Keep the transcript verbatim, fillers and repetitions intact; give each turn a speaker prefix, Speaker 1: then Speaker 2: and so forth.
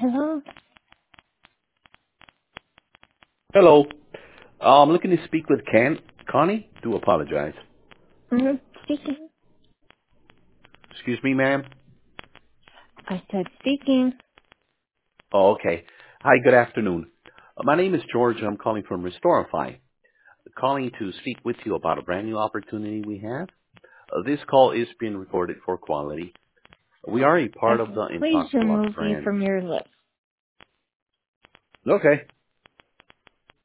Speaker 1: Hello?
Speaker 2: Hello. Uh, I'm looking to speak with Can Connie. Do apologize.
Speaker 1: Mm-hmm. Speaking.
Speaker 2: Excuse me, ma'am.
Speaker 1: I said speaking.
Speaker 2: Oh, okay. Hi, good afternoon. Uh, my name is George. I'm calling from Restorify. Calling to speak with you about a brand new opportunity we have. Uh, this call is being recorded for quality. We are a part of
Speaker 1: Okay.
Speaker 2: the
Speaker 1: Please
Speaker 2: Intoxalock
Speaker 1: remove me
Speaker 2: brand.
Speaker 1: from your list.
Speaker 2: Okay.